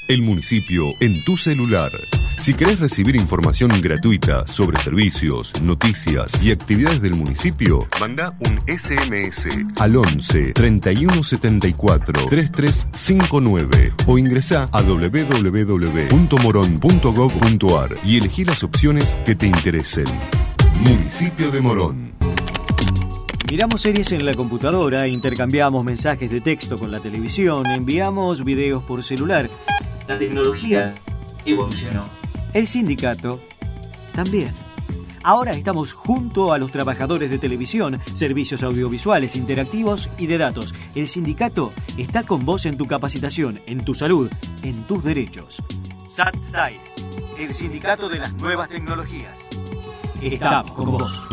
El municipio en tu celular. Si querés recibir información gratuita sobre servicios, noticias y actividades del municipio, manda un SMS al 11 31 74 3359 o ingresá a www.moron.gov.ar y elegí las opciones que te interesen. Municipio de Morón. Miramos series en la computadora, intercambiamos mensajes de texto con la televisión, enviamos videos por celular. La tecnología evolucionó. El sindicato también. Ahora estamos junto a los trabajadores de televisión, servicios audiovisuales, interactivos y de datos. El sindicato está con vos en tu capacitación, en tu salud, en tus derechos. SATSAI, el sindicato de las nuevas tecnologías. Estamos con vos.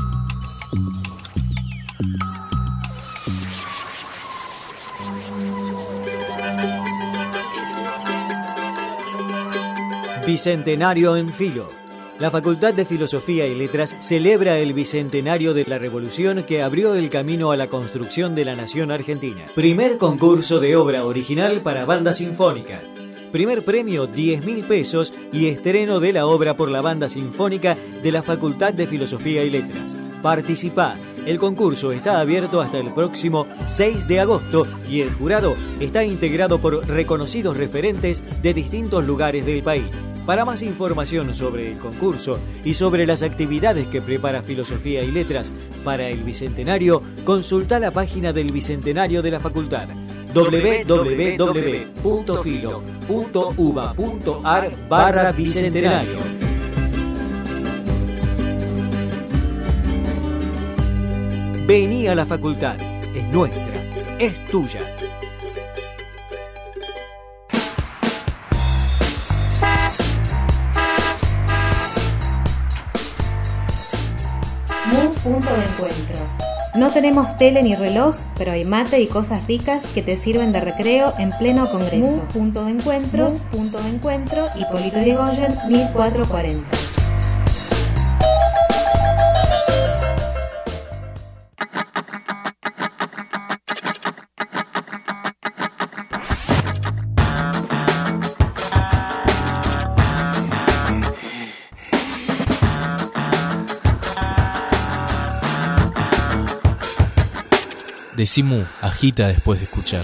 Bicentenario en Filo. La Facultad de Filosofía y Letras celebra el bicentenario de la revolución que abrió el camino a la construcción de la nación argentina. Primer concurso de obra original para banda sinfónica. Primer premio 10.000 pesos y estreno de la obra por la banda sinfónica de la Facultad de Filosofía y Letras. Participá. El concurso está abierto hasta el próximo 6 de agosto y el jurado está integrado por reconocidos referentes de distintos lugares del país. Para más información sobre el concurso y sobre las actividades que prepara Filosofía y Letras para el Bicentenario, consulta la página del Bicentenario de la Facultad www.filo.uba.ar/bicentenario. Vení a la facultad, es nuestra, es tuya. Punto de encuentro. No tenemos tele ni reloj, pero hay mate y cosas ricas que te sirven de recreo en pleno congreso. Punto de encuentro, Hipólito Yrigoyen, 1440. Decimú agita después de escuchar.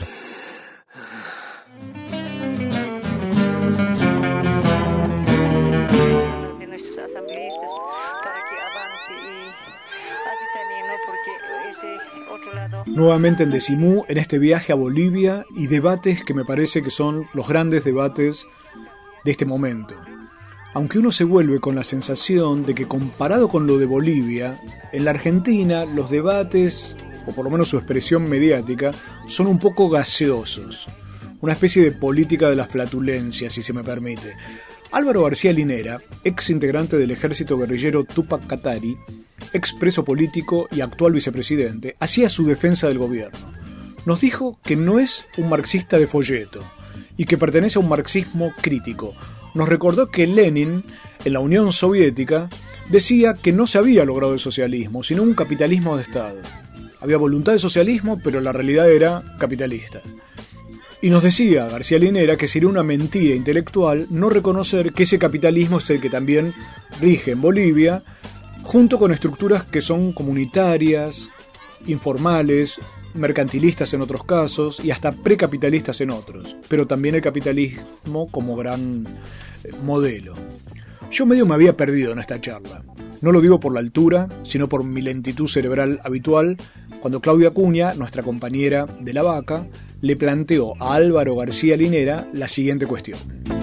De nuestros asambleístas para que avance y así también, ¿no? Porque ese otro lado. Nuevamente en Decimú, en este viaje a Bolivia y debates que me parece que son los grandes debates de este momento. Aunque uno se vuelve con la sensación de que comparado con lo de Bolivia, en la Argentina los debates, o por lo menos su expresión mediática, son un poco gaseosos. Una especie de política de la flatulencia, si se me permite. Álvaro García Linera, ex integrante del ejército guerrillero Túpac Katari, ex preso político y actual vicepresidente, hacía su defensa del gobierno. Nos dijo que no es un marxista de folleto y que pertenece a un marxismo crítico. Nos recordó que Lenin, en la Unión Soviética, decía que no se había logrado el socialismo, sino un capitalismo de Estado. Había voluntad de socialismo, pero la realidad era capitalista. Y nos decía García Linera que sería una mentira intelectual no reconocer que ese capitalismo es el que también rige en Bolivia, junto con estructuras que son comunitarias, informales, mercantilistas en otros casos y hasta precapitalistas en otros, pero también el capitalismo como gran modelo. Yo medio me había perdido en esta charla. No lo digo por la altura, sino por mi lentitud cerebral habitual, cuando Claudia Acuña, nuestra compañera de La Vaca, le planteó a Álvaro García Linera la siguiente cuestión.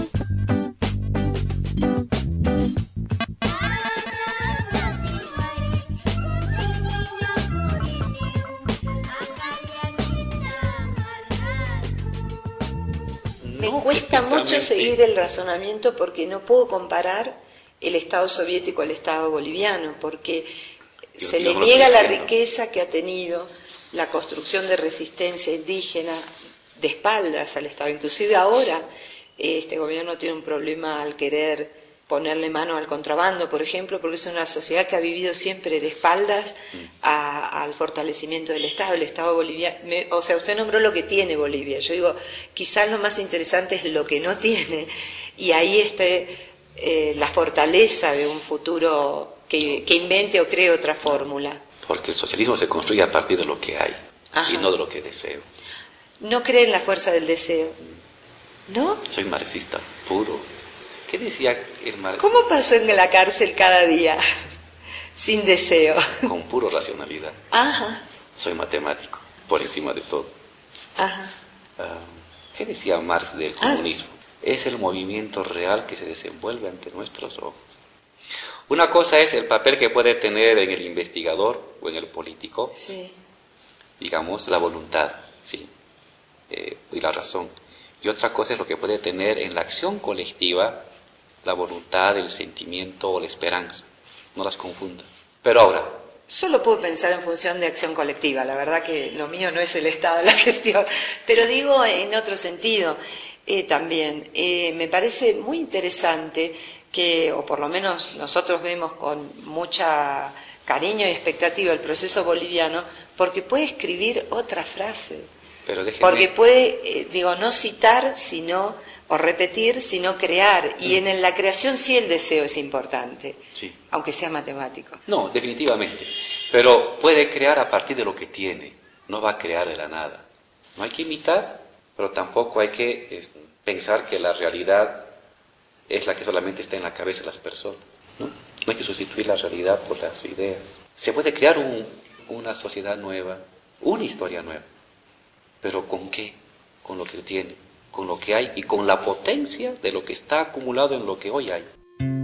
Me cuesta mucho seguir el razonamiento porque no puedo comparar el Estado soviético al Estado boliviano, porque se le niega la riqueza que ha tenido la construcción de resistencia indígena de espaldas al Estado. Inclusive ahora este gobierno tiene un problema al querer ponerle mano al contrabando, por ejemplo, porque es una sociedad que ha vivido siempre de espaldas al fortalecimiento del Estado. El Estado boliviano, o sea, usted nombró lo que tiene Bolivia. Yo digo, quizás lo más interesante es lo que no tiene, y ahí la fortaleza de un futuro que invente o cree otra fórmula. Porque el socialismo se construye a partir de lo que hay. Ajá. Y no de lo que deseo. ¿No cree en la fuerza del deseo? ¿No? Soy marxista puro. ¿Qué decía el marxista? ¿Cómo pasó en la cárcel cada día sin deseo? Con puro racionalidad. Ajá. Soy matemático, por encima de todo. Ajá. ¿Qué decía Marx del comunismo? Es el movimiento real que se desenvuelve ante nuestros ojos. Una cosa es el papel que puede tener en el investigador o en el político, sí, digamos, la voluntad, sí, y la razón. Y otra cosa es lo que puede tener en la acción colectiva la voluntad, el sentimiento o la esperanza. No las confunda. Pero ahora, solo puedo pensar en función de acción colectiva. La verdad que lo mío no es el Estado de la gestión, pero digo en otro sentido también. Me parece muy interesante que, o por lo menos nosotros vemos con mucha cariño y expectativa el proceso boliviano, porque puede escribir otra frase. Pero déjeme... Porque puede, no citar, o repetir, sino crear. Y en la creación sí el deseo es importante, sí, aunque sea matemático. No, definitivamente. Pero puede crear a partir de lo que tiene. No va a crear de la nada. No hay que imitar, pero tampoco hay que pensar que la realidad es la que solamente está en la cabeza de las personas. No hay que sustituir la realidad por las ideas. Se puede crear una sociedad nueva, una historia nueva. ¿Pero con qué? Con lo que tiene, con lo que hay y con la potencia de lo que está acumulado en lo que hoy hay.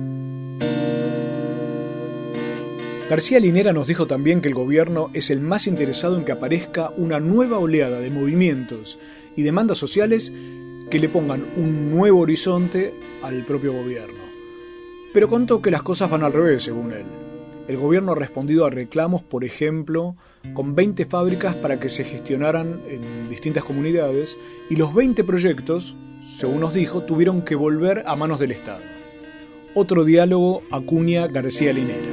García Linera nos dijo también que el gobierno es el más interesado en que aparezca una nueva oleada de movimientos y demandas sociales que le pongan un nuevo horizonte al propio gobierno. Pero contó que las cosas van al revés, según él. El gobierno ha respondido a reclamos, por ejemplo, con 20 fábricas para que se gestionaran en distintas comunidades, y los 20 proyectos, según nos dijo, tuvieron que volver a manos del Estado. Otro diálogo acuña García Linera.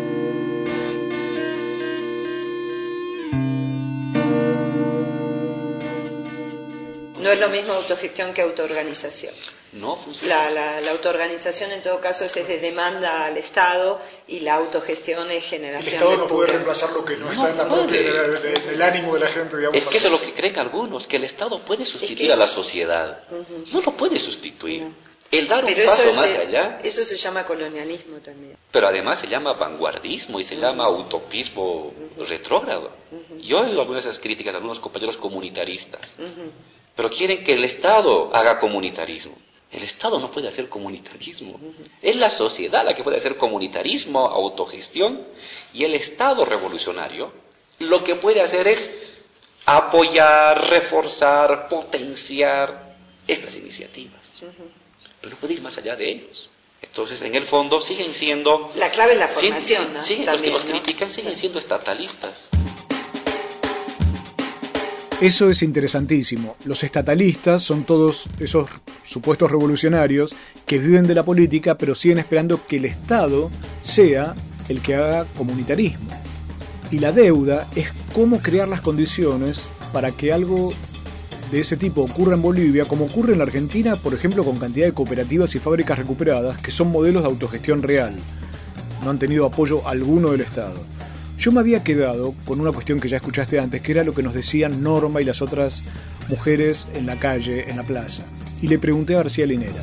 No es lo mismo autogestión que autoorganización. No funciona. La autoorganización en todo caso es de demanda al Estado, y la autogestión es generación. El Estado no puede reemplazar lo que no está en el ánimo de la gente, digamos. Es que eso es lo que creen algunos, que el Estado puede sustituir a la sociedad. No lo puede sustituir. El dar un paso más allá. Eso se llama colonialismo también. Pero además se llama vanguardismo y se llama utopismo retrógrado. Yo he oído algunas de esas críticas de algunos compañeros comunitaristas. Pero quieren que el Estado haga comunitarismo. El Estado no puede hacer comunitarismo. Es la sociedad la que puede hacer comunitarismo, autogestión, y el Estado revolucionario lo que puede hacer es apoyar, reforzar, potenciar estas iniciativas. Pero no puede ir más allá de ellos. Entonces, en el fondo, siguen siendo... La clave es la formación, ¿no? Siguen, también, los que los critican siguen siendo estatalistas. Eso es interesantísimo. Los estatalistas son todos esos supuestos revolucionarios que viven de la política, pero siguen esperando que el Estado sea el que haga comunitarismo. Y la deuda es cómo crear las condiciones para que algo de ese tipo ocurra en Bolivia, como ocurre en la Argentina, por ejemplo, con cantidad de cooperativas y fábricas recuperadas, que son modelos de autogestión real. No han tenido apoyo alguno del Estado. Yo me había quedado con una cuestión que ya escuchaste antes, que era lo que nos decían Norma y las otras mujeres en la calle, en la plaza. Y le pregunté a García Linera.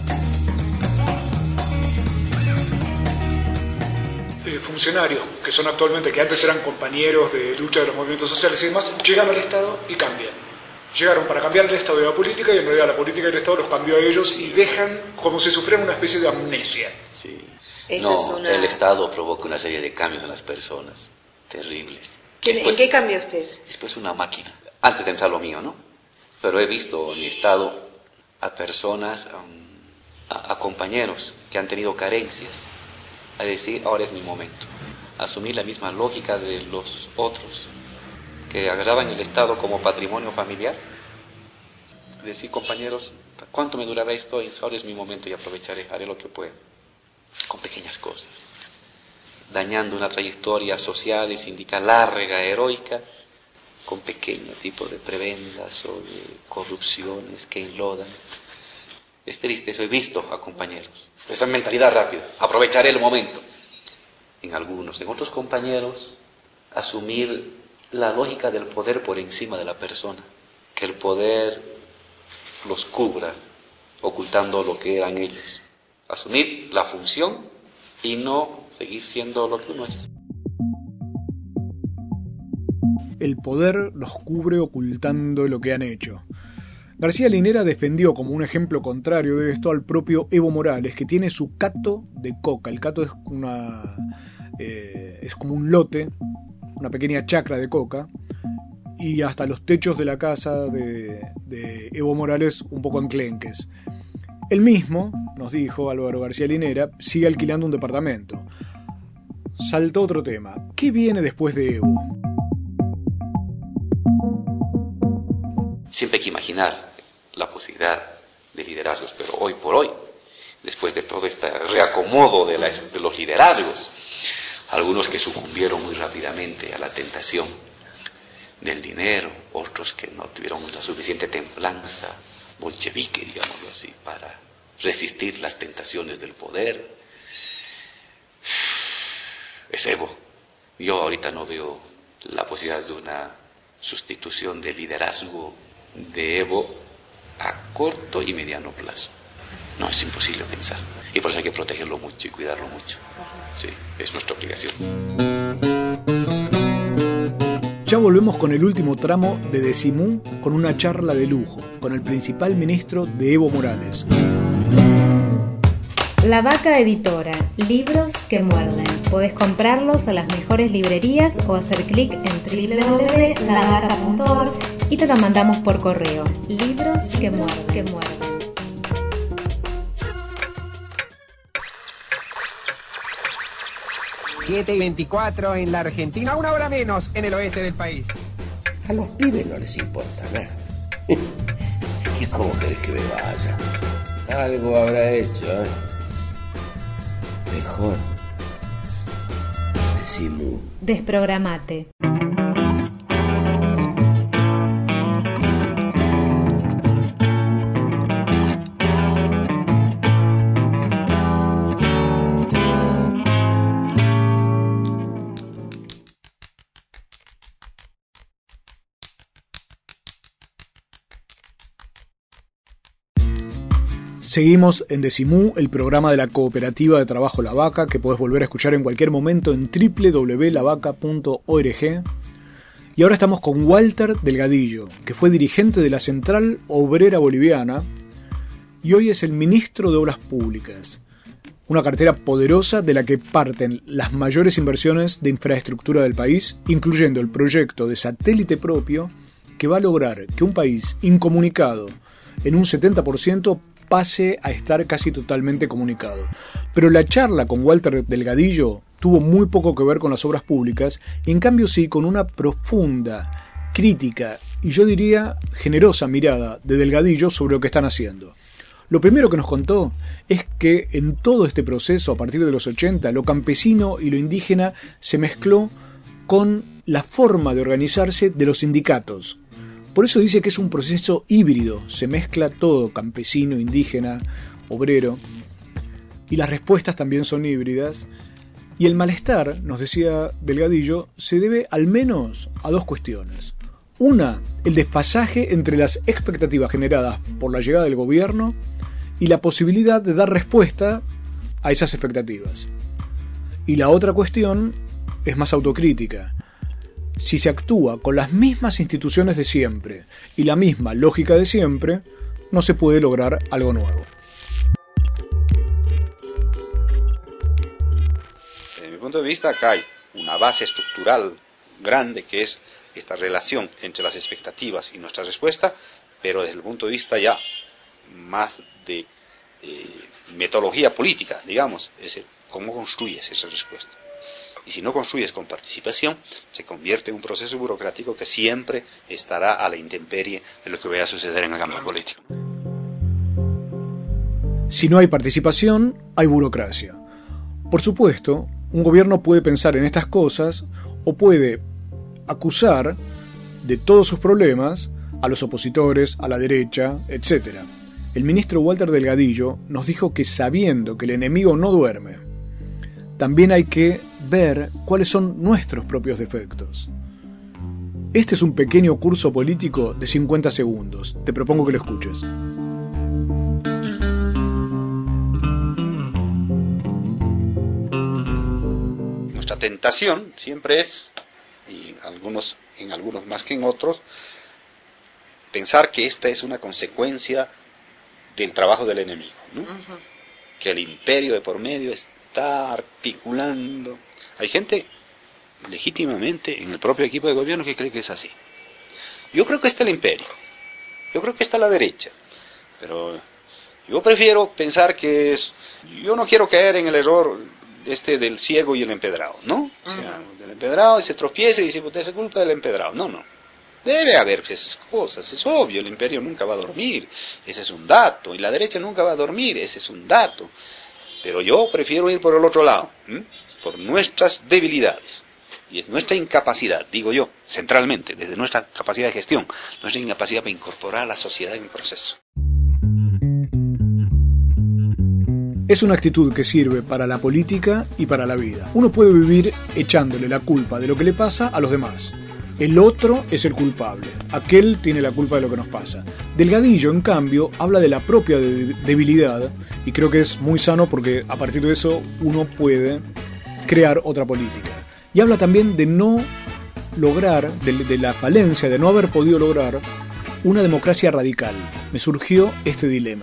Funcionarios que son actualmente, que antes eran compañeros de lucha de los movimientos sociales y demás, llegan al Estado y cambian. Llegaron para cambiar el Estado y la política, y en realidad la política y el Estado los cambió a ellos y dejan como si sufrieran una especie de amnesia. Sí. El Estado provoca una serie de cambios en las personas. Terribles. ¿En qué cambia usted? Después una máquina. Antes de entrar lo mío, ¿no? Pero he visto en mi estado a personas, a compañeros que han tenido carencias, a decir, ahora es mi momento. Asumir la misma lógica de los otros, que agarraban el Estado como patrimonio familiar. Decir, compañeros, ¿cuánto me durará esto? Ahora es mi momento y aprovecharé, haré lo que pueda. con pequeñas cosas, dañando una trayectoria social y sindical larga, heroica, con pequeño tipo de prebendas o de corrupciones que enlodan. Es triste, eso he visto a compañeros. Esa mentalidad rápida, aprovechar el momento. En algunos, en otros compañeros, asumir la lógica del poder por encima de la persona. Que el poder los cubra, ocultando lo que eran ellos. Asumir la función y no seguir siendo lo que uno es. El poder los cubre ocultando lo que han hecho. García Linera defendió como un ejemplo contrario de esto al propio Evo Morales, que tiene su cato de coca. El cato es como un lote, una pequeña chacra de coca, y hasta los techos de la casa de Evo Morales un poco enclenques. Él mismo, nos dijo Álvaro García Linera, sigue alquilando un departamento. Saltó otro tema. ¿Qué viene después de Evo? Siempre hay que imaginar la posibilidad de liderazgos, pero hoy por hoy, después de todo este reacomodo de los liderazgos, algunos que sucumbieron muy rápidamente a la tentación del dinero, otros que no tuvieron la suficiente templanza bolchevique, digámoslo así, para resistir las tentaciones del poder. Es Evo. Yo ahorita no veo la posibilidad de una sustitución del liderazgo de Evo a corto y mediano plazo. No, es imposible pensar. Y por eso hay que protegerlo mucho y cuidarlo mucho. Sí, es nuestra obligación. Ya volvemos con el último tramo de Decimú, con una charla de lujo, con el principal ministro de Evo Morales. La Vaca Editora, libros que muerden. Podés comprarlos a las mejores librerías o hacer clic en www.lavaca.org y te lo mandamos por correo. Libros que muerden. 7:24 en la Argentina, 1 hora menos en el oeste del país. A los pibes no les importa nada. ¿Y cómo querés que me vaya? Algo habrá hecho, ¿eh? Mejor. Decimos. Desprogramate. Seguimos en Decimú, el programa de la Cooperativa de Trabajo La Vaca, que podés volver a escuchar en cualquier momento en www.lavaca.org. Y ahora estamos con Walter Delgadillo, que fue dirigente de la Central Obrera Boliviana y hoy es el ministro de Obras Públicas. Una cartera poderosa de la que parten las mayores inversiones de infraestructura del país, incluyendo el proyecto de satélite propio que va a lograr que un país incomunicado en un 70% pase a estar casi totalmente comunicado. Pero la charla con Walter Delgadillo tuvo muy poco que ver con las obras públicas y en cambio sí con una profunda crítica y yo diría generosa mirada de Delgadillo sobre lo que están haciendo. Lo primero que nos contó es que en todo este proceso, a partir de los 80, lo campesino y lo indígena se mezcló con la forma de organizarse de los sindicatos. Por eso dice que es un proceso híbrido, se mezcla todo, campesino, indígena, obrero, y las respuestas también son híbridas. Y el malestar, nos decía Delgadillo, se debe al menos a dos cuestiones. Una, el desfasaje entre las expectativas generadas por la llegada del gobierno y la posibilidad de dar respuesta a esas expectativas. Y la otra cuestión es más autocrítica. Si se actúa con las mismas instituciones de siempre y la misma lógica de siempre, no se puede lograr algo nuevo. Desde mi punto de vista, acá hay una base estructural grande que es esta relación entre las expectativas y nuestra respuesta, pero desde el punto de vista ya más de metodología política, digamos, es decir, cómo construyes esa respuesta. Y si no construyes con participación, se convierte en un proceso burocrático que siempre estará a la intemperie de lo que vaya a suceder en el campo político. Si no hay participación, hay burocracia. Por supuesto, un gobierno puede pensar en estas cosas o puede acusar de todos sus problemas a los opositores, a la derecha, etc. El ministro Walter Delgadillo nos dijo que sabiendo que el enemigo no duerme, también hay que ver cuáles son nuestros propios defectos. Este es un pequeño curso político de 50 segundos. Te propongo que lo escuches. Nuestra tentación siempre es, y en algunos más que en otros, pensar que esta es una consecuencia del trabajo del enemigo, ¿no? Uh-huh. Que el imperio de por medio está articulando. Hay gente legítimamente en el propio equipo de gobierno que cree que es así. Yo creo que está el imperio, yo creo que está la derecha, pero yo prefiero pensar que es... Yo no quiero caer en el error del ciego y el empedrado, ¿no? O sea, del empedrado se tropieza y dice, pues es culpa del empedrado. No. Debe haber esas cosas, es obvio, el imperio nunca va a dormir, ese es un dato, y la derecha nunca va a dormir, ese es un dato. Pero yo prefiero ir por el otro lado, por nuestras debilidades. Y es nuestra incapacidad, digo yo, centralmente, desde nuestra capacidad de gestión, nuestra incapacidad para incorporar a la sociedad en el proceso. Es una actitud que sirve para la política y para la vida. Uno puede vivir echándole la culpa de lo que le pasa a los demás. El otro es el culpable. Aquel tiene la culpa de lo que nos pasa. Delgadillo, en cambio, habla de la propia debilidad y creo que es muy sano porque a partir de eso uno puede crear otra política. Y habla también de no lograr, de la falencia, de no haber podido lograr una democracia radical. Me surgió este dilema.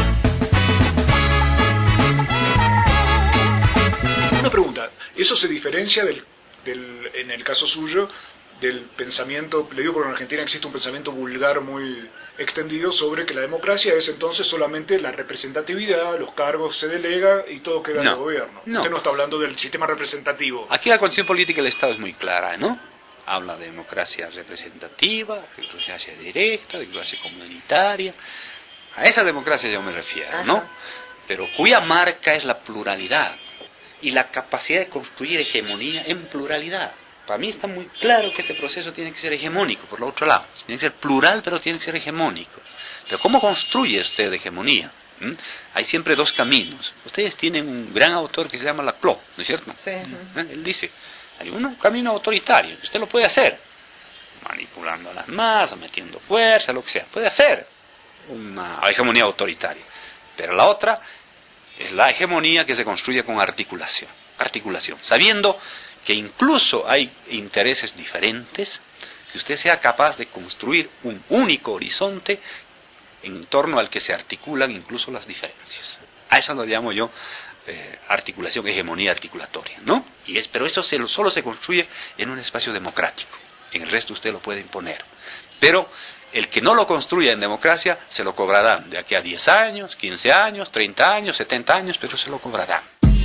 Una pregunta, ¿eso se diferencia en el caso suyo, del pensamiento, le digo porque en Argentina existe un pensamiento vulgar muy extendido sobre que la democracia es entonces solamente la representatividad, los cargos se delega y todo queda en el gobierno? No. Usted no está hablando del sistema representativo. Aquí la condición política del Estado es muy clara, ¿no? Habla de democracia representativa, de democracia directa, de democracia comunitaria. A esa democracia yo me refiero, ¿no? Pero cuya marca es la pluralidad y la capacidad de construir hegemonía en pluralidad. Para mí está muy claro que este proceso tiene que ser hegemónico, por el otro lado. Tiene que ser plural, pero tiene que ser hegemónico. Pero ¿cómo construye usted hegemonía? Hay siempre dos caminos. Ustedes tienen un gran autor que se llama Laclau, ¿no es cierto? Sí. Él dice, hay un camino autoritario, usted lo puede hacer, manipulando a las masas, metiendo fuerza, lo que sea. Puede hacer una hegemonía autoritaria. Pero la otra es la hegemonía que se construye con articulación, sabiendo que incluso hay intereses diferentes, que usted sea capaz de construir un único horizonte en torno al que se articulan incluso las diferencias. A eso lo llamo yo articulación, hegemonía articulatoria, ¿no? Pero eso solo se construye en un espacio democrático. En el resto usted lo puede imponer. Pero el que no lo construya en democracia, se lo cobrarán de aquí a 10 años, 15 años, 30 años, 70 años, pero se lo cobrarán.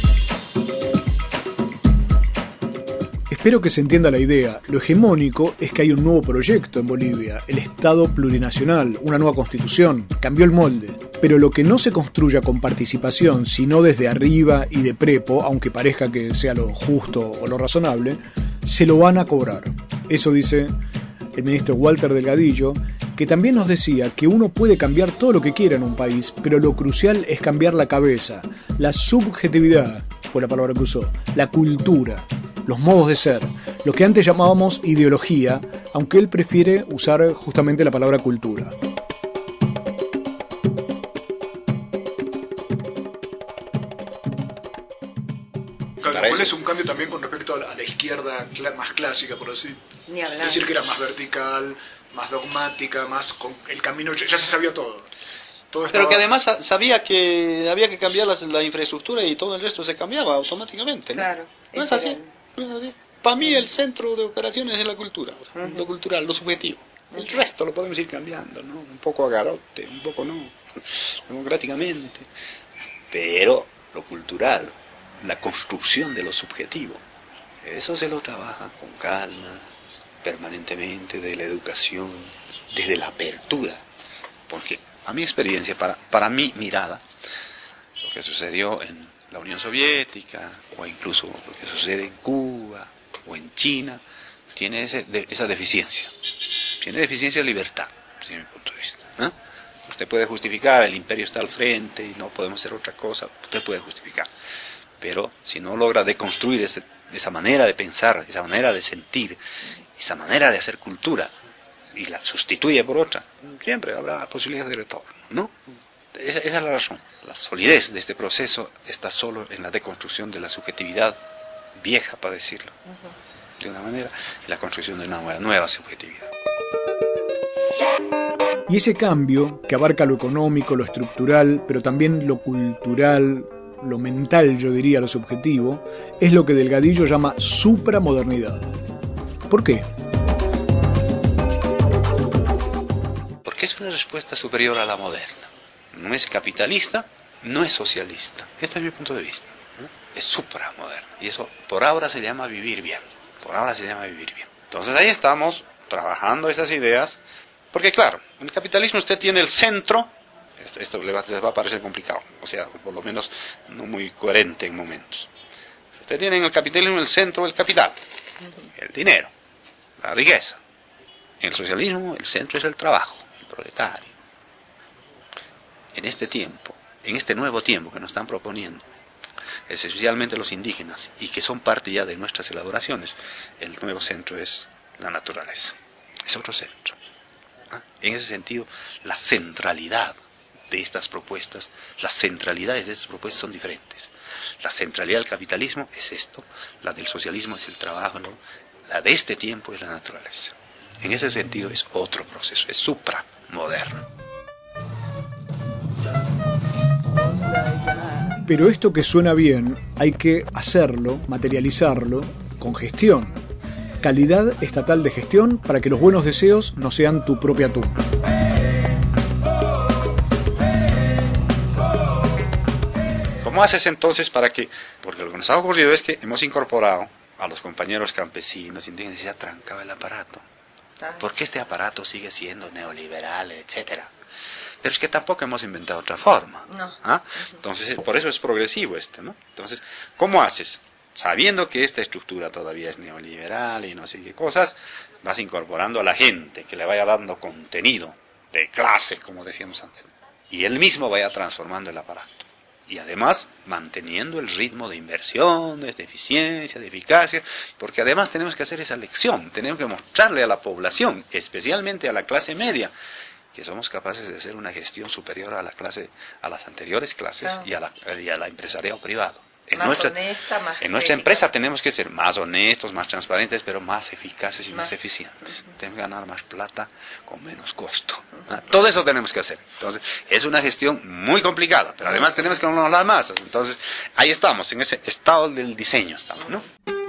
Espero que se entienda la idea. Lo hegemónico es que hay un nuevo proyecto en Bolivia, el Estado plurinacional, una nueva constitución, cambió el molde. Pero lo que no se construya con participación, sino desde arriba y de prepo, aunque parezca que sea lo justo o lo razonable, se lo van a cobrar. Eso dice el ministro Walter Delgadillo, que también nos decía que uno puede cambiar todo lo que quiera en un país, pero lo crucial es cambiar la cabeza, la subjetividad, fue la palabra que usó, la cultura, los modos de ser, lo que antes llamábamos ideología, aunque él prefiere usar justamente la palabra cultura. ¿Cuál es un cambio también con respecto a la izquierda más clásica, por decir? Ni hablar. Es decir, que era más vertical, más dogmática, más con el camino, ya se sabía todo. Pero que además sabía que había que cambiar la infraestructura y todo el resto se cambiaba automáticamente, ¿no? Claro. ¿No es así? Para mí el centro de operaciones es la cultura, lo cultural, lo subjetivo. El resto lo podemos ir cambiando, ¿no? Un poco a garote, un poco no, democráticamente. Pero lo cultural, la construcción de lo subjetivo, eso se lo trabaja con calma, permanentemente, de la educación, desde la apertura. Porque a mi experiencia, para mi mirada, lo que sucedió en la Unión Soviética, o incluso lo que sucede en Cuba o en China, tiene esa deficiencia. Tiene deficiencia de libertad, desde mi punto de vista. Usted puede justificar, el imperio está al frente y no podemos hacer otra cosa, usted puede justificar. Pero si no logra deconstruir esa manera de pensar, esa manera de sentir, esa manera de hacer cultura, y la sustituye por otra, siempre habrá posibilidad de retorno, ¿no? Esa es la razón. La solidez de este proceso está solo en la deconstrucción de la subjetividad vieja, para decirlo de una manera, y la construcción de una nueva subjetividad. Y ese cambio, que abarca lo económico, lo estructural, pero también lo cultural, lo mental, yo diría, lo subjetivo, es lo que Delgadillo llama supramodernidad. ¿Por qué? Porque es una respuesta superior a la moderna. No es capitalista, no es socialista. Este es mi punto de vista. Es supramoderna. Y eso por ahora se llama vivir bien. Por ahora se llama vivir bien. Entonces ahí estamos trabajando esas ideas. Porque claro, en el capitalismo usted tiene el centro. Esto les va a parecer complicado. O sea, por lo menos no muy coherente en momentos. Usted tiene en el capitalismo el centro del capital. El dinero. La riqueza. En el socialismo el centro es el trabajo. El proletario. En este tiempo, en este nuevo tiempo que nos están proponiendo, especialmente los indígenas, y que son parte ya de nuestras elaboraciones, el nuevo centro es la naturaleza. Es otro centro. En ese sentido, la centralidad de estas propuestas, las centralidades de estas propuestas son diferentes. La centralidad del capitalismo es esto, la del socialismo es el trabajo, ¿no? La de este tiempo es la naturaleza. En ese sentido es otro proceso, es supramoderno. Pero esto que suena bien, hay que hacerlo, materializarlo, con gestión. Calidad estatal de gestión para que los buenos deseos no sean tu propia tumba. ¿Cómo haces entonces para que...? Porque lo que nos ha ocurrido es que hemos incorporado a los compañeros campesinos, indígenas, y se ha trancado el aparato. Porque este aparato sigue siendo neoliberal, etcétera. Pero es que tampoco hemos inventado otra forma. No. Entonces, por eso es progresivo ¿no? Entonces, ¿cómo haces? Sabiendo que esta estructura todavía es neoliberal y no sé qué cosas, vas incorporando a la gente que le vaya dando contenido de clase, como decíamos antes. Y él mismo vaya transformando el aparato. Y además, manteniendo el ritmo de inversiones, de eficiencia, de eficacia, porque además tenemos que hacer esa lección, tenemos que mostrarle a la población, especialmente a la clase media, que somos capaces de hacer una gestión superior a las anteriores clases, claro, y a la empresariado privado. En nuestra empresa tenemos que ser más honestos, más transparentes, pero más eficaces y más eficientes. Tenemos que ganar más plata con menos costo. Todo eso tenemos que hacer. Entonces, es una gestión muy complicada, pero además tenemos que hablar las masas. Entonces, ahí estamos, en ese estado del diseño estamos, ¿no?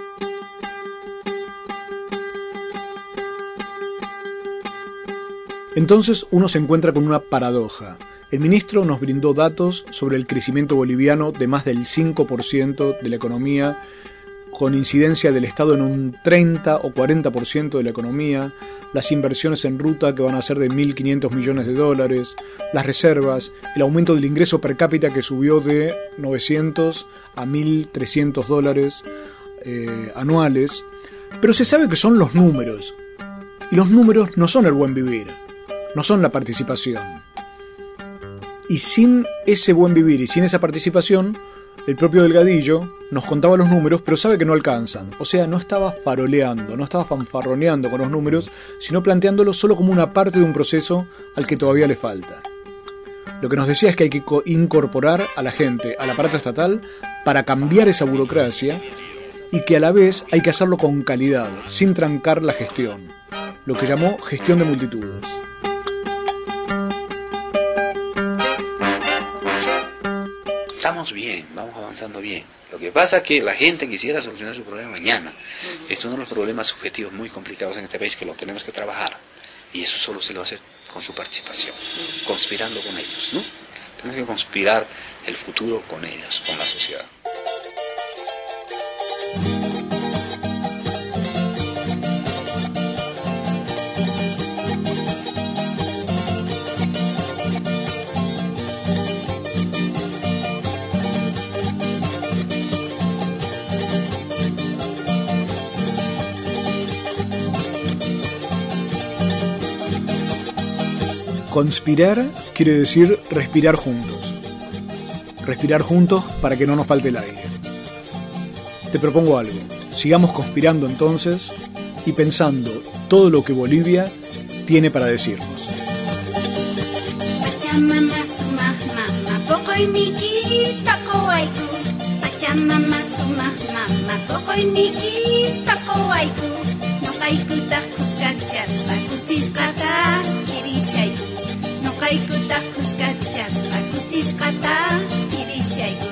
Entonces uno se encuentra con una paradoja. El ministro nos brindó datos sobre el crecimiento boliviano de más del 5% de la economía, con incidencia del Estado en un 30 o 40% de la economía, las inversiones en ruta que van a ser de 1.500 millones de dólares, las reservas, el aumento del ingreso per cápita que subió de 900 a 1.300 dólares anuales. Pero se sabe que son los números, y los números no son el buen vivir, no son la participación. Y sin ese buen vivir y sin esa participación, el propio Delgadillo nos contaba los números, pero sabe que no alcanzan. O sea, no estaba faroleando, no estaba fanfarroneando con los números, sino planteándolos solo como una parte de un proceso al que todavía le falta. Lo que nos decía es que hay que incorporar a la gente al aparato estatal para cambiar esa burocracia, y que a la vez hay que hacerlo con calidad, sin trancar la gestión. Lo que llamó gestión de multitudes. Estamos bien, vamos avanzando bien. Lo que pasa es que la gente quisiera solucionar su problema mañana. Es uno de los problemas subjetivos muy complicados en este país que lo tenemos que trabajar. Y eso solo se lo hace con su participación, conspirando con ellos, ¿no? Tenemos que conspirar el futuro con ellos, con la sociedad. Conspirar quiere decir respirar juntos. Respirar juntos para que no nos falte el aire. Te propongo algo. Sigamos conspirando entonces y pensando todo lo que Bolivia tiene para decirnos. Pachamama sumah mama pokoy niki takowaiku. Pachamama sumah mama pokoy niki takowaiku. No kaiku takuskachas takusiskata kirishaiku. No kaiku takuskachas takusiskata kirishaiku.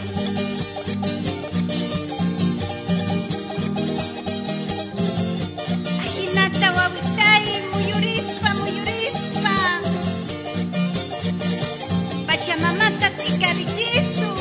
Ahinata wawitai muyurispa muyurispa. Pachamamata tikarichisu.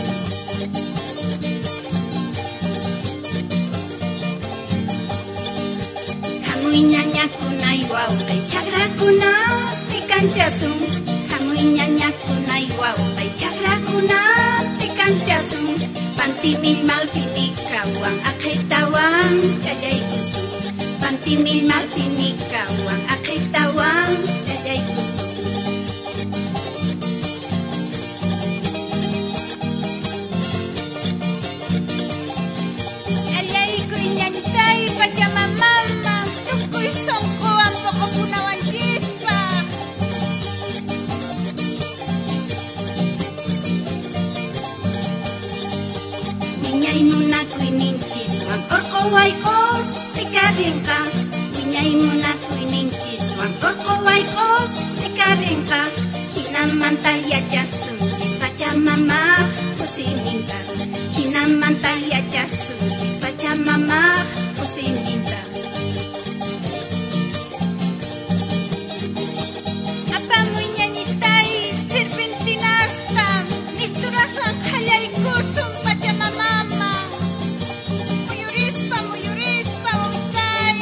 Hamuy ñañakunay wawqay chakrakuna tikanchasun. Hamuy ñañakunay wawqay chakrakuna tikanchasun. Pantimil malfinikawan aqhaytawan chayaykusun. Pantimil malfinikawan aqhaytawan chayaykusun. Chayaykuy ñañtay pachamamama tukuy sonqowan poqopunawanchispa. Niñay nunakuy ninchiswan urquwaykos tikarinqa. Niñay nunakuy ninchiswan urquwaykos tikarinqa. Hinamanta yachasunchis pachamama kusininqa. Hinamanta yachasunchis pachamama kusininqa. Apamuy ñañitay sirpintinasta. Nisturasan qallaykusun pachamamama. Muyurispa muyurispa wawqay.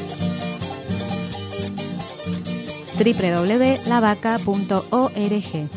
www.lavaca.org